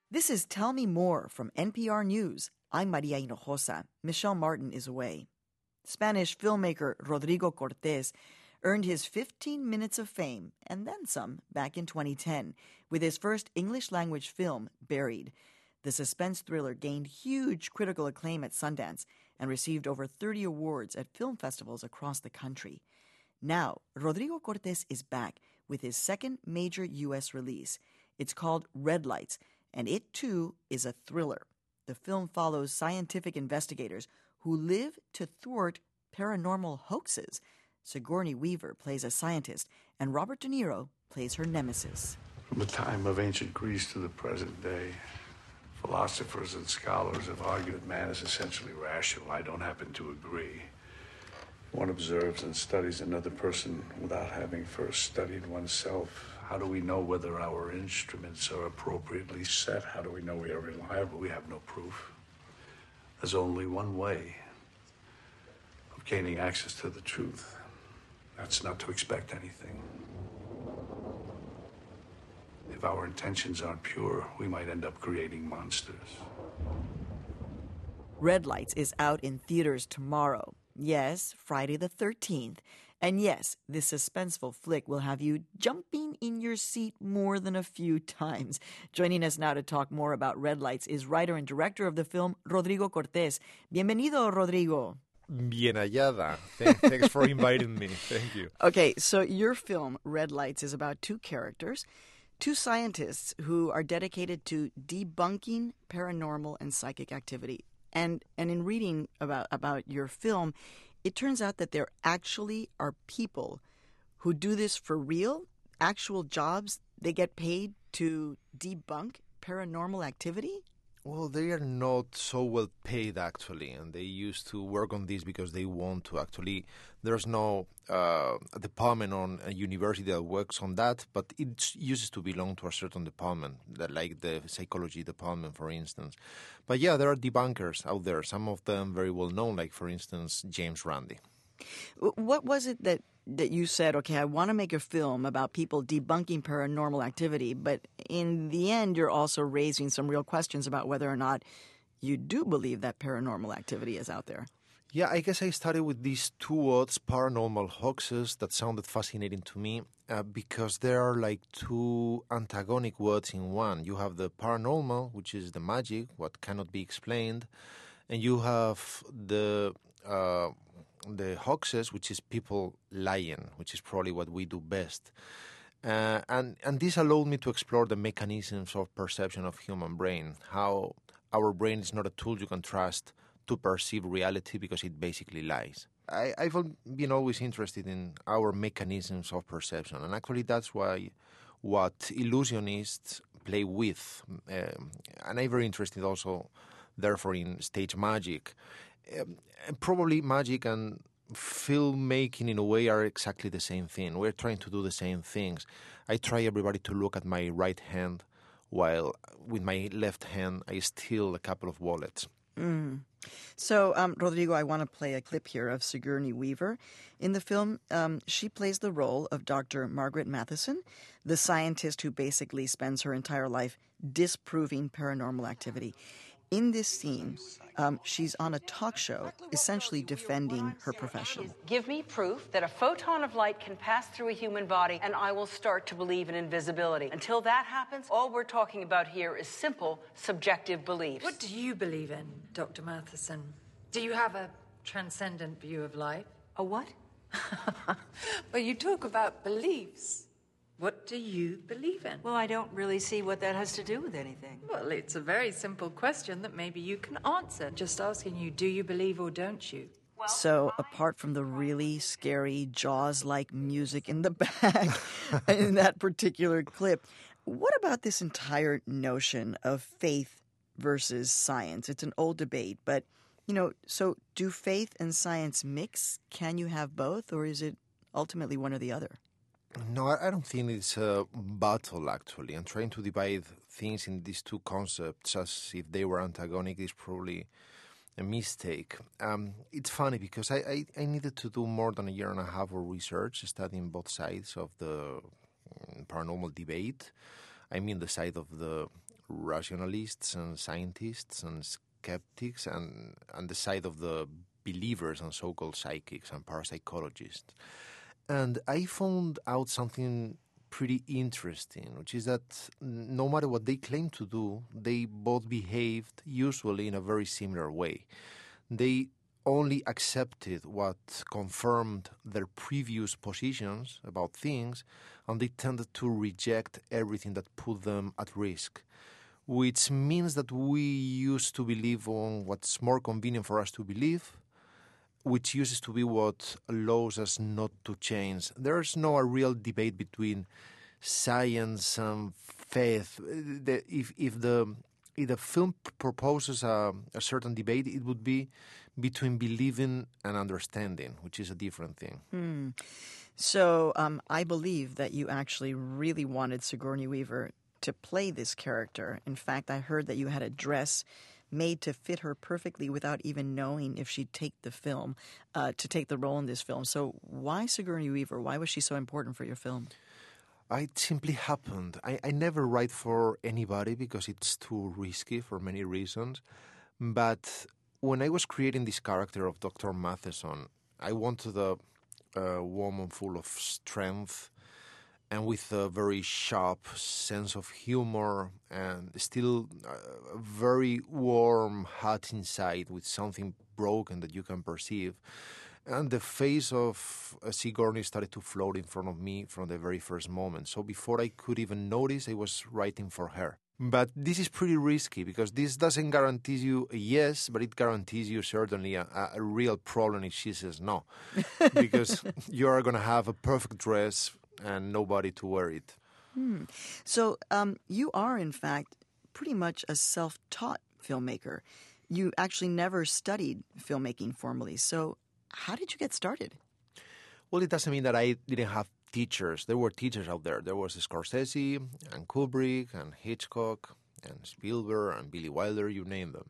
This is Tell Me More from NPR News. I'm Maria Hinojosa. Michelle Martin is away. Spanish filmmaker Rodrigo Cortés earned his 15 minutes of fame and then some back in 2010 with his first English-language film, Buried. The suspense thriller gained huge critical acclaim at Sundance and received over 30 awards at film festivals across the country. Now, Rodrigo Cortés is back with his second major U.S. release. It's called Red Lights, and it, too, is a thriller. The film follows scientific investigators who live to thwart paranormal hoaxes. Sigourney Weaver plays a scientist, and Robert De Niro plays her nemesis. From the time of ancient Greece to the present day, philosophers and scholars have argued that man is essentially rational. I don't happen to agree. One observes and studies another person without having first studied oneself. How do we know whether our instruments are appropriately set? How do we know we are reliable? We have no proof. There's only one way of gaining access to the truth. That's not to expect anything. If our intentions aren't pure, we might end up creating monsters. Red Lights is out in theaters tomorrow. Yes, Friday the 13th. And yes, this suspenseful flick will have you jumping in your seat more than a few times. Joining us now to talk more about Red Lights is writer and director of the film, Rodrigo Cortés. Bienvenido, Rodrigo. Bien hallada. Thanks for inviting me. Thank you. Okay, so your film, Red Lights, is about two characters, two scientists who are dedicated to debunking paranormal and psychic activity. And in reading about your film, it turns out that there actually are people who do this for real, actual jobs. They get paid to debunk paranormal activity? Well, they are not so well paid, actually, and they used to work on this because they want to. Actually, there's no department on a university that works on that, but it used to belong to a certain department, like the psychology department, for instance. But yeah, there are debunkers out there, some of them very well known, like, for instance, James Randi. What was it that you said, okay, I want to make a film about people debunking paranormal activity, but in the end, you're also raising some real questions about whether or not you do believe that paranormal activity is out there? Yeah, I guess I started with these two words, paranormal hoaxes, that sounded fascinating to me because there are like two antagonic words in one. You have the paranormal, which is the magic, what cannot be explained, and you have the hoaxes, which is people lying, which is probably what we do best. And this allowed me to explore the mechanisms of perception of human brain, how our brain is not a tool you can trust to perceive reality because it basically lies. I've been always interested in our mechanisms of perception, and actually that's why what illusionists play with. And I'm very interested also, therefore, in stage magic. Probably magic and filmmaking in a way are exactly the same thing. We're trying to do the same things. I try everybody to look at my right hand while with my left hand I steal a couple of wallets. Mm. So, Rodrigo, I want to play a clip here of Sigourney Weaver. In the film, she plays the role of Dr. Margaret Matheson, the scientist who basically spends her entire life disproving paranormal activity. In this scene, she's on a talk show, essentially defending her profession. Give me proof that a photon of light can pass through a human body, and I will start to believe in invisibility. Until that happens, all we're talking about here is simple, subjective beliefs. What do you believe in, Dr. Matheson? Do you have a transcendent view of life? A what? Well, you talk about beliefs. What do you believe in? Well, I don't really see what that has to do with anything. Well, it's a very simple question that maybe you can answer. Just asking you, do you believe or don't you? So, apart from the really scary Jaws-like music in the back in that particular clip, what about this entire notion of faith versus science? It's an old debate, but, so do faith and science mix? Can you have both, or is it ultimately one or the other? No, I don't think it's a battle, actually. And trying to divide things in these two concepts as if they were antagonic is probably a mistake. It's funny because I needed to do more than a year and a half of research studying both sides of the paranormal debate. I mean the side of the rationalists and scientists and skeptics and the side of the believers and so-called psychics and parapsychologists. And I found out something pretty interesting, which is that no matter what they claim to do, they both behaved usually in a very similar way. They only accepted what confirmed their previous positions about things, and they tended to reject everything that put them at risk, which means that we used to believe on what's more convenient for us to believe, which uses to be what allows us not to change. There's no a real debate between science and faith. If the film proposes a certain debate, it would be between believing and understanding, which is a different thing. So I believe that you actually really wanted Sigourney Weaver to play this character. In fact, I heard that you had a dress made to fit her perfectly without even knowing if she'd take the film, to take the role in this film. So why Sigourney Weaver? Why was she so important for your film? It simply happened. I never write for anybody because it's too risky for many reasons. But when I was creating this character of Dr. Matheson, I wanted a woman full of strength and with a very sharp sense of humor and still a very warm heart inside with something broken that you can perceive. And the face of Sigourney started to float in front of me from the very first moment. So before I could even notice, I was writing for her. But this is pretty risky because this doesn't guarantee you a yes, but it guarantees you certainly a real problem if she says no. Because you are going to have a perfect dress and nobody to wear it. So you are, in fact, pretty much a self-taught filmmaker. You actually never studied filmmaking formally. So how did you get started? Well, it doesn't mean that I didn't have teachers. There were teachers out there. There was Scorsese and Kubrick and Hitchcock and Spielberg and Billy Wilder, you name them.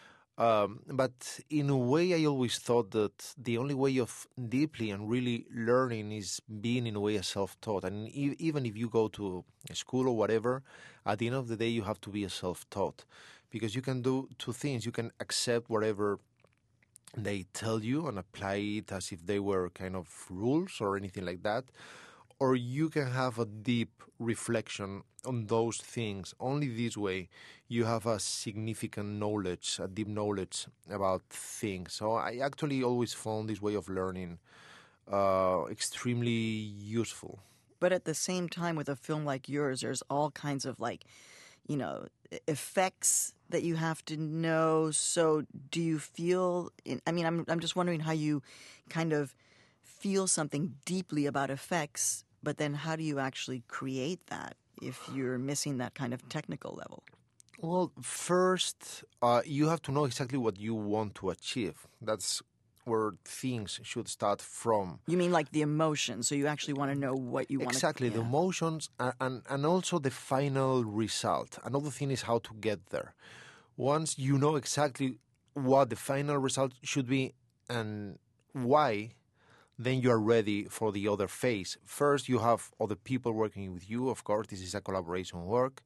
But in a way, I always thought that the only way of deeply and really learning is being in a way a self-taught. And even if you go to a school or whatever, at the end of the day, you have to be a self-taught. Because you can do two things. You can accept whatever they tell you and apply it as if they were kind of rules or anything like that. Or you can have a deep reflection on those things. Only this way you have a significant knowledge, a deep knowledge about things. So I actually always found this way of learning extremely useful. But at the same time, with a film like yours, there's all kinds of effects that you have to know. So do you feel, I'm just wondering how you kind of feel something deeply about effects, but then how do you actually create that if you're missing that kind of technical level? Well, first, you have to know exactly what you want to achieve. That's where things should start from. You mean like the emotion, so you actually want to know what you want to... Exactly, the emotions and also the final result. Another thing is how to get there. Once you know exactly what the final result should be and why, then you are ready for the other phase. First, you have other people working with you. Of course, this is a collaboration work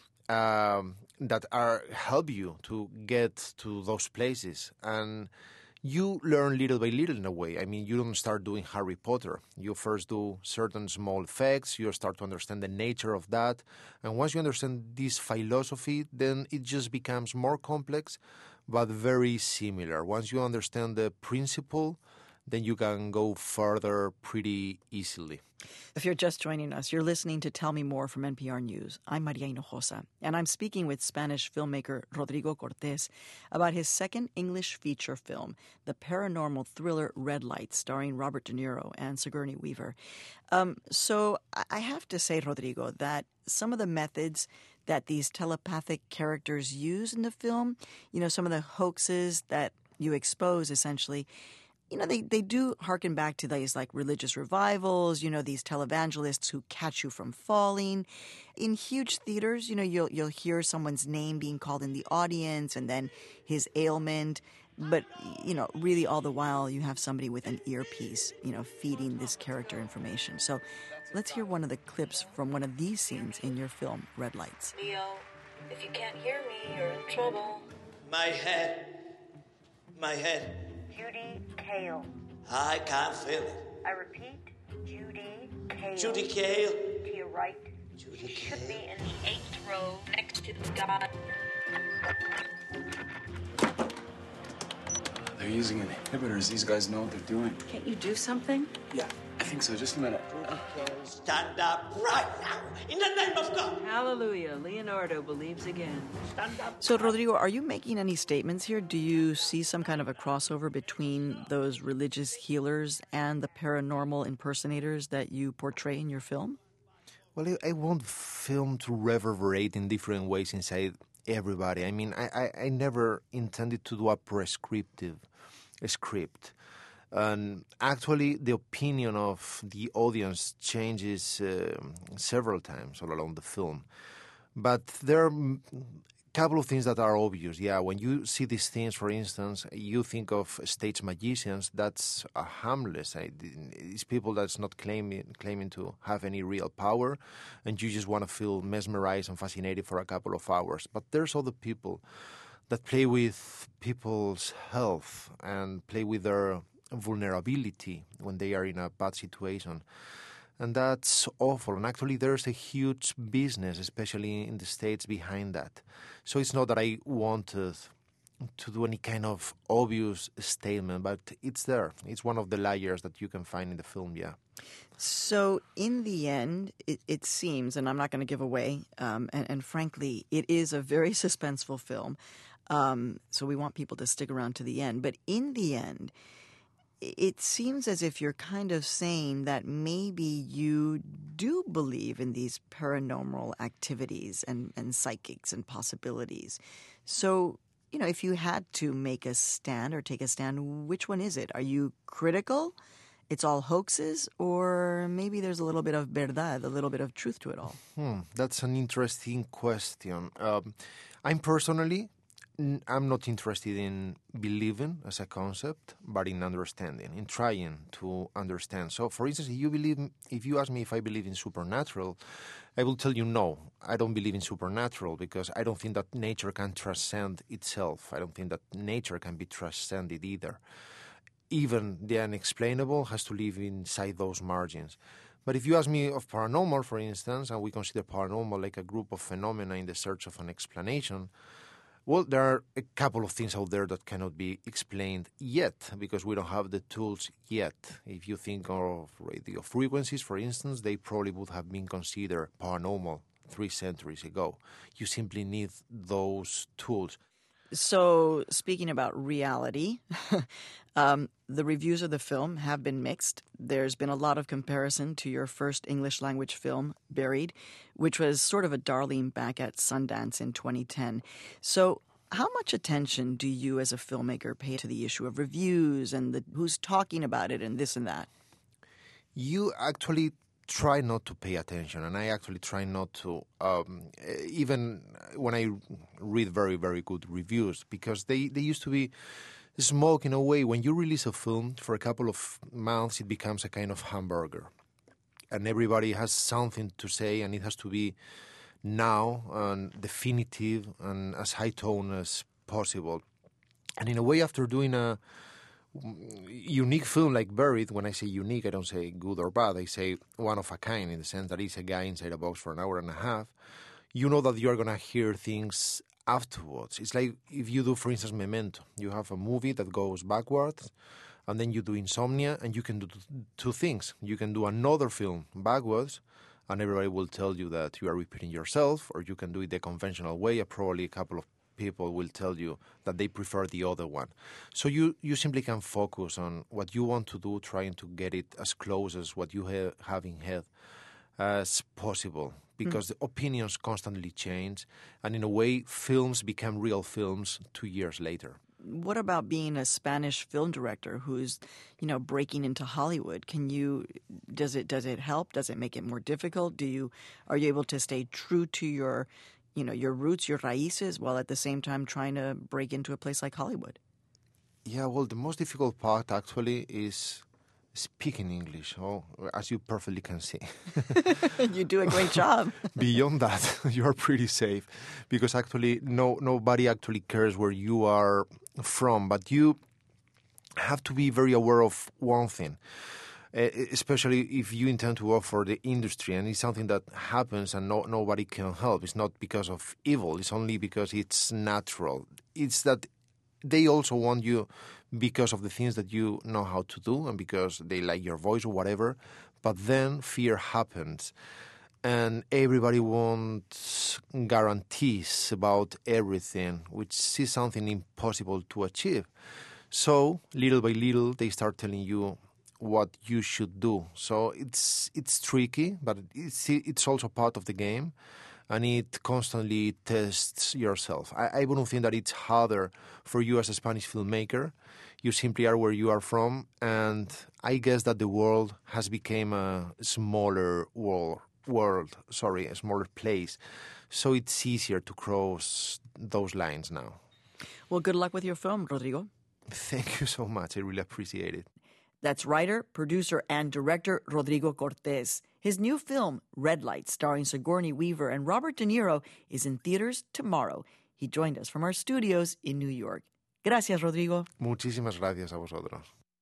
that help you to get to those places. And you learn little by little in a way. I mean, you don't start doing Harry Potter. You first do certain small effects. You start to understand the nature of that. And once you understand this philosophy, then it just becomes more complex, but very similar. Once you understand the principle, then you can go further pretty easily. If you're just joining us, you're listening to Tell Me More from NPR News. I'm Maria Hinojosa, and I'm speaking with Spanish filmmaker Rodrigo Cortés about his second English feature film, the paranormal thriller Red Lights, starring Robert De Niro and Sigourney Weaver. So I have to say, Rodrigo, that some of the methods that these telepathic characters use in the film, some of the hoaxes that you expose, essentially, they do harken back to these like religious revivals, these televangelists who catch you from falling. In huge theaters, you'll hear someone's name being called in the audience and then his ailment. But, really all the while you have somebody with an earpiece, feeding this character information. So let's hear one of the clips from one of these scenes in your film, Red Lights. Leo, If you can't hear me, you're in trouble. My head. My head. Judy Kale. I can't feel it. I repeat, Judy Kale. Judy Kale. To your right. Judy She Kale. should be in the 8th row next to the guy. They're using inhibitors. These guys know what they're doing. Can't you do something? Yeah, I think so. Just a minute. Stand up right now, in the name of God. Hallelujah. Leonardo believes again. Stand up. So, Rodrigo, are you making any statements here? Do you see some kind of a crossover between those religious healers and the paranormal impersonators that you portray in your film? Well, I want film to reverberate in different ways inside everybody. I mean, I never intended to do a prescriptive script. And actually, the opinion of the audience changes several times all along the film. But there are a couple of things that are obvious. Yeah, when you see these things, for instance, you think of stage magicians. That's harmless. It's people that's not claiming to have any real power, and you just want to feel mesmerized and fascinated for a couple of hours. But there's other people that play with people's health and play with their vulnerability when they are in a bad situation. And that's awful. And actually, there's a huge business, especially in the States, behind that. So it's not that I wanted to do any kind of obvious statement, but it's there. It's one of the layers that you can find in the film, yeah. So in the end, it seems, and I'm not going to give away, and frankly, it is a very suspenseful film. So we want people to stick around to the end. But in the end, it seems as if you're kind of saying that maybe you do believe in these paranormal activities and psychics and possibilities. So, you know, if you had to make a stand or take a stand, which one is it? Are you critical? It's all hoaxes? Or maybe there's a little bit of verdad, a little bit of truth to it all? That's an interesting question. I'm not interested in believing as a concept, but in understanding, in trying to understand. So, for instance, if you ask me if I believe in supernatural, I will tell you no. I don't believe in supernatural because I don't think that nature can transcend itself. I don't think that nature can be transcended either. Even the unexplainable has to live inside those margins. But if you ask me of paranormal, for instance, and we consider paranormal like a group of phenomena in the search of an explanation, well, there are a couple of things out there that cannot be explained yet because we don't have the tools yet. If you think of radio frequencies, for instance, they probably would have been considered paranormal 3 centuries ago. You simply need those tools. So, speaking about reality, the reviews of the film have been mixed. There's been a lot of comparison to your first English language film, Buried, which was sort of a darling back at Sundance in 2010. So, how much attention do you as a filmmaker pay to the issue of reviews and who's talking about it and this and that? You actually try not to pay attention, and I actually try not to, even when I read very, very good reviews, because they used to be smoke in a way. When you release a film for a couple of months, it becomes a kind of hamburger, and everybody has something to say, and it has to be now and definitive and as high tone as possible. And in a way, after doing a unique film like Buried, when I say unique, I don't say good or bad. I say one of a kind in the sense that it's a guy inside a box for an hour and a half. You know that you are going to hear things afterwards. It's like if you do, for instance, Memento. You have a movie that goes backwards, and then you do Insomnia, and you can do two things. You can do another film backwards, and everybody will tell you that you are repeating yourself, or you can do it the conventional way. Probably a couple of people will tell you that they prefer the other one. So you simply can focus on what you want to do, trying to get it as close as what you have in head as possible, because the opinions constantly change, and in a way, films become real films 2 years later. What about being a Spanish film director who's, breaking into Hollywood? Does it help? Does it make it more difficult? Are you able to stay true to your roots, your raíces, while at the same time trying to break into a place like Hollywood? Yeah, well, the most difficult part actually is speaking English, as you perfectly can see. You do a great job. Beyond that, you are pretty safe because actually nobody actually cares where you are from, but you have to be very aware of one thing, especially if you intend to work for the industry, and it's something that happens and nobody can help. It's not because of evil, it's only because it's natural. It's that they also want you because of the things that you know how to do and because they like your voice or whatever, but then fear happens. And everybody wants guarantees about everything, which is something impossible to achieve. So, little by little, they start telling you what you should do. So it's tricky, but it's also part of the game, and it constantly tests yourself. I wouldn't think that it's harder for you as a Spanish filmmaker. You simply are where you are from, and I guess that the world has become a smaller a smaller place. So it's easier to cross those lines now. Well, good luck with your film, Rodrigo. Thank you so much. I really appreciate it. That's writer, producer, and director Rodrigo Cortés. His new film, Red Light, starring Sigourney Weaver and Robert De Niro, is in theaters tomorrow. He joined us from our studios in New York. Gracias, Rodrigo. Muchísimas gracias a vosotros.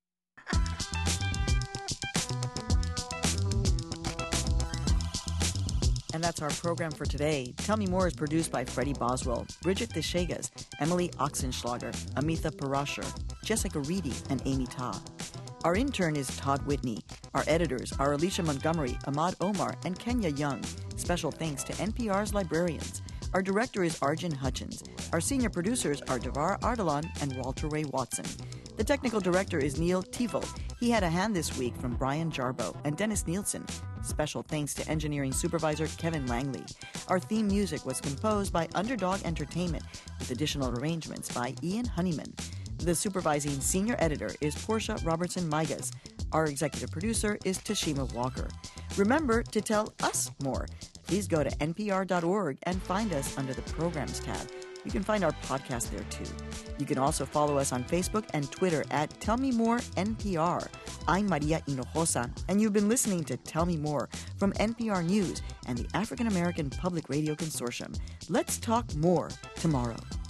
And that's our program for today. Tell Me More is produced by Freddie Boswell, Bridget Deshegas, Emily Oxenschlager, Amitha Parashar, Jessica Reedy, and Amy Ta. Our intern is Todd Whitney. Our editors are Alicia Montgomery, Ahmad Omar, and Kenya Young. Special thanks to NPR's librarians. Our director is Arjun Hutchins. Our senior producers are Devar Ardalan and Walter Ray Watson. The technical director is Neil Tevel. He had a hand this week from Brian Jarbo and Dennis Nielsen. Special thanks to engineering supervisor Kevin Langley. Our theme music was composed by Underdog Entertainment with additional arrangements by Ian Honeyman. The supervising senior editor is Portia Robertson-Migas. Our executive producer is Tashima Walker. Remember to tell us more. Please go to npr.org and find us under the Programs tab. You can find our podcast there, too. You can also follow us on Facebook and Twitter at Tell Me More NPR. I'm Maria Hinojosa, and you've been listening to Tell Me More from NPR News and the African American Public Radio Consortium. Let's talk more tomorrow.